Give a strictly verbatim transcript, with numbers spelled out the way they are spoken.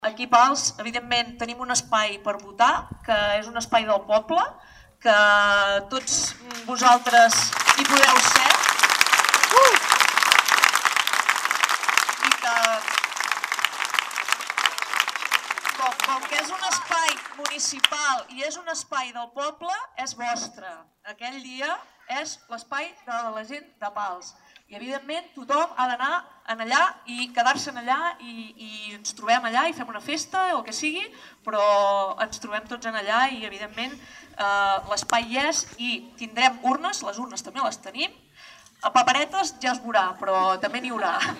Aquí a Pals, evidentment, tenim un espai per votar, que és un espai del poble, que tots vosaltres hi podeu ser. Uh! I que, com, com que és un espai municipal i és un espai del poble, és vostre. Aquell dia és l'espai de la gent de Pals. I, evidentment, tothom ha d'anar allà i quedar-se allà i, i ens trobem allà i fem una festa o el que sigui, però ens trobem tots allà i, evidentment, eh, l'espai hi és i tindrem urnes, les urnes també les tenim. A paperetes ja es veurà, però també n'hi haurà.